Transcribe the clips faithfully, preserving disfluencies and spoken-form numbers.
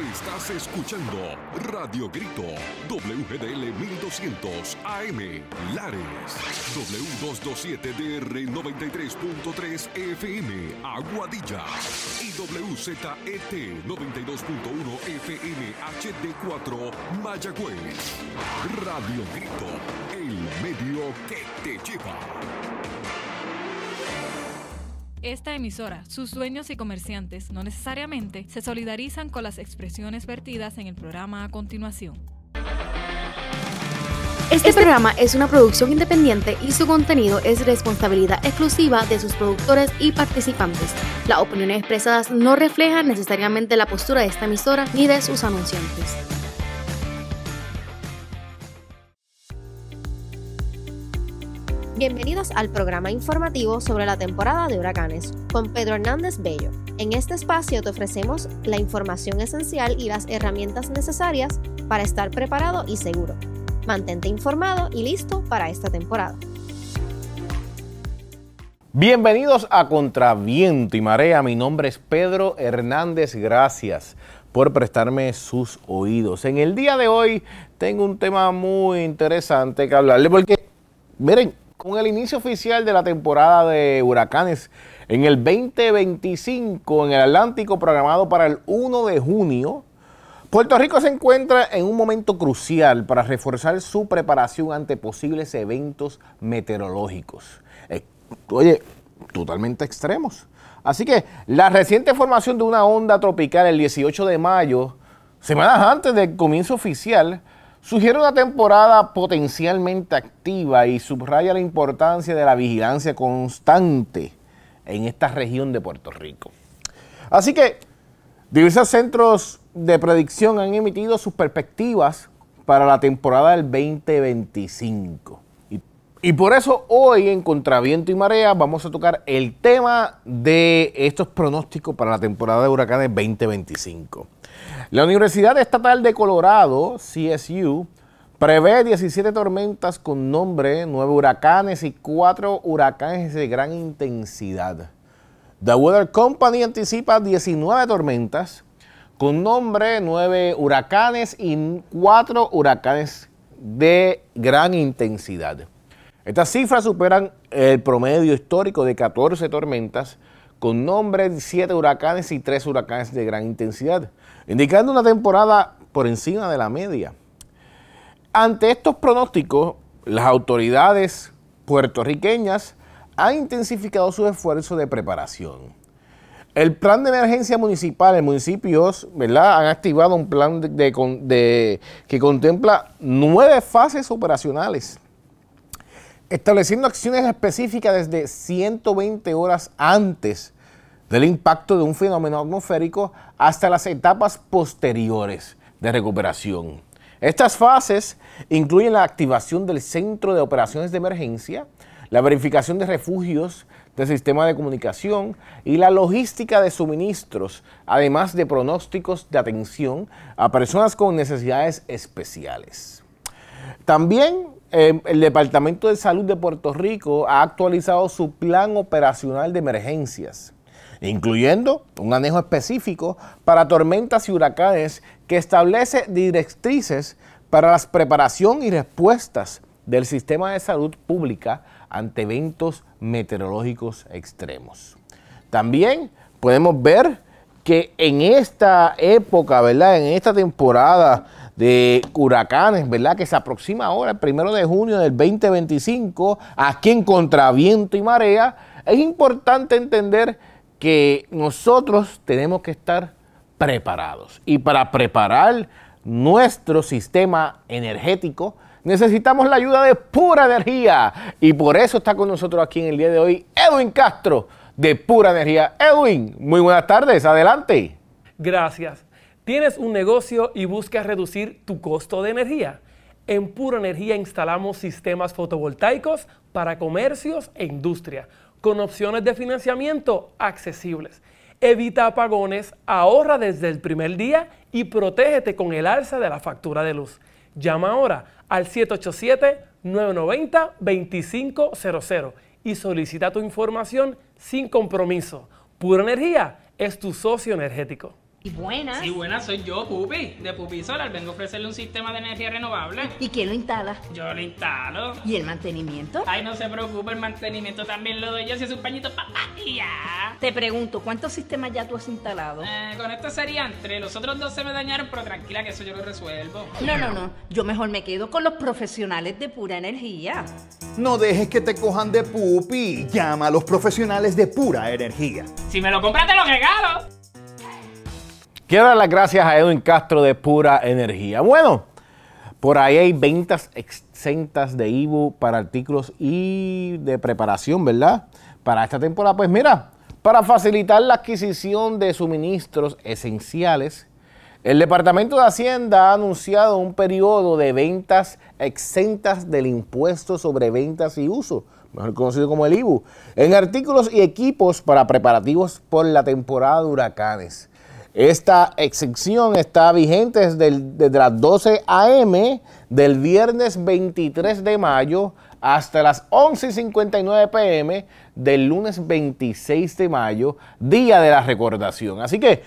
Estás escuchando Radio Grito, W G D L mil doscientos A M, Lares, W doscientos veintisiete D R noventa y tres punto tres F M, Aguadilla, y W Z E T noventa y dos punto uno F M H D cuatro, Mayagüez. Radio Grito, el medio que te lleva. Esta emisora, sus dueños y comerciantes no necesariamente se solidarizan con las expresiones vertidas en el programa a continuación. Este programa es una producción independiente y su contenido es responsabilidad exclusiva de sus productores y participantes. Las opiniones expresadas no reflejan necesariamente la postura de esta emisora ni de sus anunciantes. Bienvenidos al programa informativo sobre la temporada de huracanes con Pedro Hernández Bello. En este espacio te ofrecemos la información esencial y las herramientas necesarias para estar preparado y seguro. Mantente informado y listo para esta temporada. Bienvenidos a Contraviento y Marea. Mi nombre es Pedro Hernández. Gracias por prestarme sus oídos. En el día de hoy tengo un tema muy interesante que hablarle porque, miren, con el inicio oficial de la temporada de huracanes en el veinte veinticinco en el Atlántico programado para el primero de junio, Puerto Rico se encuentra en un momento crucial para reforzar su preparación ante posibles eventos meteorológicos. Eh, oye, totalmente extremos. Así que la reciente formación de una onda tropical el dieciocho de mayo, semanas antes del comienzo oficial, sugiere una temporada potencialmente activa y subraya la importancia de la vigilancia constante en esta región de Puerto Rico. Así que diversos centros de predicción han emitido sus perspectivas para la temporada del veinte veinticinco. Y, y por eso hoy en Contraviento y Marea vamos a tocar el tema de estos pronósticos para la temporada de huracanes veinte veinticinco. La Universidad Estatal de Colorado, C S U, prevé diecisiete tormentas con nombre, nueve huracanes y cuatro huracanes de gran intensidad. The Weather Company anticipa diecinueve tormentas con nombre, nueve huracanes y cuatro huracanes de gran intensidad. Estas cifras superan el promedio histórico de catorce tormentas con nombre, siete huracanes y tres huracanes de gran intensidad, indicando una temporada por encima de la media. Ante estos pronósticos, las autoridades puertorriqueñas han intensificado sus esfuerzos de preparación. El plan de emergencia municipal, en municipios, ¿verdad?, han activado un plan de, de, de, que contempla nueve fases operacionales, estableciendo acciones específicas desde ciento veinte horas antes del impacto de un fenómeno atmosférico hasta las etapas posteriores de recuperación. Estas fases incluyen la activación del Centro de Operaciones de Emergencia, la verificación de refugios del sistema de comunicación y la logística de suministros, además de pronósticos de atención a personas con necesidades especiales. También eh, el Departamento de Salud de Puerto Rico ha actualizado su plan operacional de emergencias, incluyendo un anejo específico para tormentas y huracanes que establece directrices para la preparación y respuestas del sistema de salud pública ante eventos meteorológicos extremos. También podemos ver que en esta época, ¿verdad?, en esta temporada de huracanes, ¿verdad?, que se aproxima ahora, el primero de junio del veinte veinticinco, aquí en Contraviento y Marea, es importante entender que nosotros tenemos que estar preparados. Y para preparar nuestro sistema energético, necesitamos la ayuda de Pura Energía. Y por eso está con nosotros aquí en el día de hoy Edwin Castro, de Pura Energía. Edwin, muy buenas tardes, adelante. Gracias. ¿Tienes un negocio y buscas reducir tu costo de energía? En Pura Energía instalamos sistemas fotovoltaicos para comercios e industria, con opciones de financiamiento accesibles. Evita apagones, ahorra desde el primer día y protégete con el alza de la factura de luz. Llama ahora al siete ocho siete, nueve nueve cero, dos cinco cero cero y solicita tu información sin compromiso. Pura Energía es tu socio energético. ¿Y buenas? Sí, buenas, soy yo, Pupi, de Pupi Solar. Vengo a ofrecerle un sistema de energía renovable. ¿Y quién lo instala? Yo lo instalo. ¿Y el mantenimiento? Ay, no se preocupe, el mantenimiento también lo doy yo, si es un pañito papá y ya. Te pregunto, ¿cuántos sistemas ya tú has instalado? Eh, con esto serían tres, los otros dos se me dañaron, pero tranquila que eso yo lo resuelvo. No, no, no, yo mejor me quedo con los profesionales de Pura Energía. No dejes que te cojan de pupi. Llama a los profesionales de Pura Energía. Si me lo compras, te lo regalo. Quiero dar las gracias a Edwin Castro de Pura Energía. Bueno, por ahí hay ventas exentas de I B U para artículos y de preparación, ¿verdad? Para esta temporada, pues mira, para facilitar la adquisición de suministros esenciales, el Departamento de Hacienda ha anunciado un periodo de ventas exentas del impuesto sobre ventas y uso, mejor conocido como el I B U, en artículos y equipos para preparativos por la temporada de huracanes. Esta exención está vigente desde, el, desde las doce a eme del viernes veintitrés de mayo hasta las once y cincuenta y nueve pe eme del lunes veintiséis de mayo, día de la recordación. Así que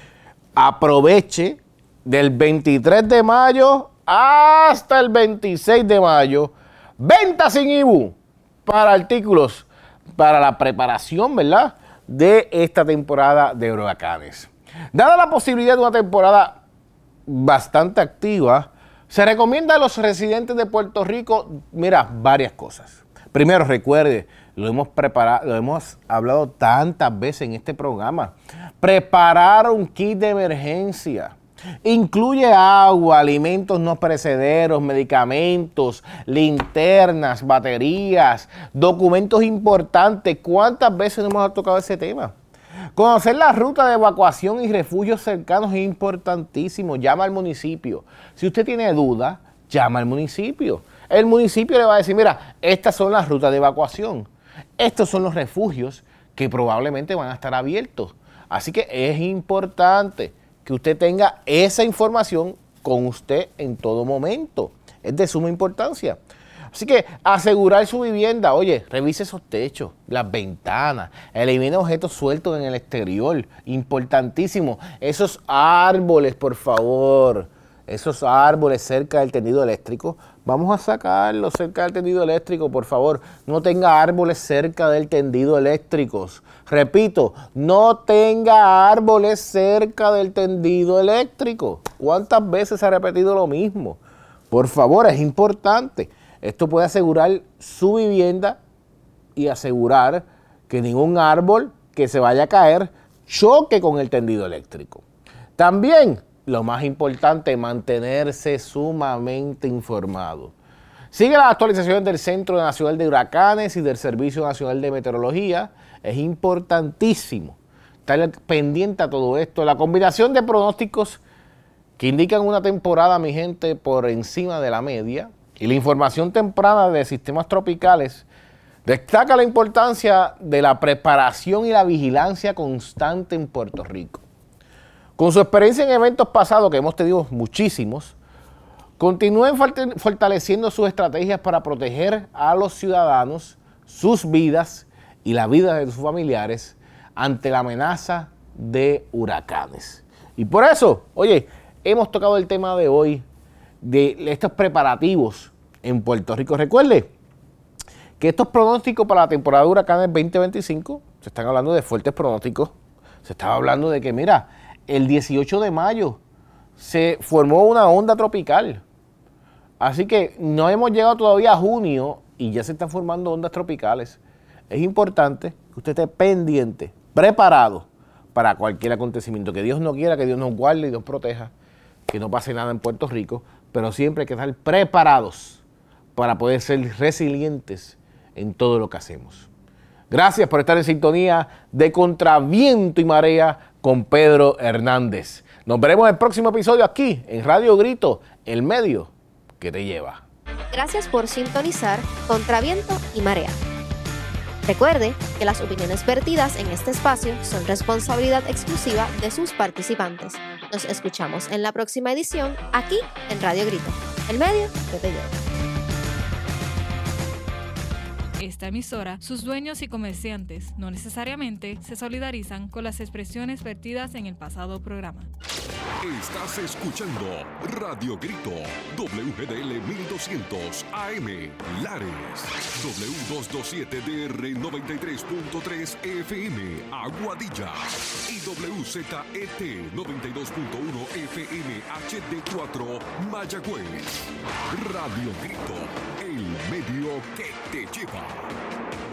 aproveche del veintitrés de mayo hasta el veintiséis de mayo, venta sin I B U para artículos para la preparación, ¿verdad?, de esta temporada de huracanes. Dada la posibilidad de una temporada bastante activa, se recomienda a los residentes de Puerto Rico, mira, varias cosas. Primero, recuerde, lo hemos preparado, lo hemos hablado tantas veces en este programa, preparar un kit de emergencia. Incluye agua, alimentos no perecederos, medicamentos, linternas, baterías, documentos importantes. ¿Cuántas veces no hemos tocado ese tema? Conocer la ruta de evacuación y refugios cercanos es importantísimo. Llama al municipio. Si usted tiene duda, llama al municipio. El municipio le va a decir, mira, estas son las rutas de evacuación. Estos son los refugios que probablemente van a estar abiertos. Así que es importante que usted tenga esa información con usted en todo momento. Es de suma importancia. Así que asegurar su vivienda, oye, revise esos techos, las ventanas, elimine objetos sueltos en el exterior, importantísimo. Esos árboles, por favor, esos árboles cerca del tendido eléctrico, vamos a sacarlos cerca del tendido eléctrico, por favor. No tenga árboles cerca del tendido eléctrico. Repito, no tenga árboles cerca del tendido eléctrico. ¿Cuántas veces se ha repetido lo mismo? Por favor, es importante. Esto puede asegurar su vivienda y asegurar que ningún árbol que se vaya a caer choque con el tendido eléctrico. También, lo más importante, mantenerse sumamente informado. Sigue las actualizaciones del Centro Nacional de Huracanes y del Servicio Nacional de Meteorología. Es importantísimo estar pendiente a todo esto. La combinación de pronósticos que indican una temporada, mi gente, por encima de la media, y la información temprana de sistemas tropicales destaca la importancia de la preparación y la vigilancia constante en Puerto Rico. Con su experiencia en eventos pasados, que hemos tenido muchísimos, continúen fortaleciendo sus estrategias para proteger a los ciudadanos, sus vidas y la vida de sus familiares ante la amenaza de huracanes. Y por eso, oye, hemos tocado el tema de hoy de estos preparativos en Puerto Rico. Recuerde que estos pronósticos para la temporada de huracanes veinte veinticinco, se están hablando de fuertes pronósticos, se estaba hablando de que, mira, el dieciocho de mayo se formó una onda tropical. Así que no hemos llegado todavía a junio y ya se están formando ondas tropicales. Es importante que usted esté pendiente, preparado para cualquier acontecimiento. Que Dios no quiera, que Dios nos guarde y Dios proteja, que no pase nada en Puerto Rico, pero siempre hay que estar preparados para poder ser resilientes en todo lo que hacemos. Gracias por estar en sintonía de Contra Viento y Marea con Pedro Hernández. Nos veremos en el próximo episodio aquí en Radio Grito, el medio que te lleva. Gracias por sintonizar Contra Viento y Marea. Recuerde que las opiniones vertidas en este espacio son responsabilidad exclusiva de sus participantes. Nos escuchamos en la próxima edición aquí en Radio Grito, el medio que te lleva. Esta emisora, sus dueños y comerciantes no necesariamente se solidarizan con las expresiones vertidas en el pasado programa. Estás escuchando Radio Grito, W G D L mil doscientos A M, Lares, W doscientos veintisiete D R noventa y tres punto tres F M, Aguadilla, y W Z E T noventa y dos punto uno F M H D cuatro, Mayagüez. Radio Grito, el medio que te lleva.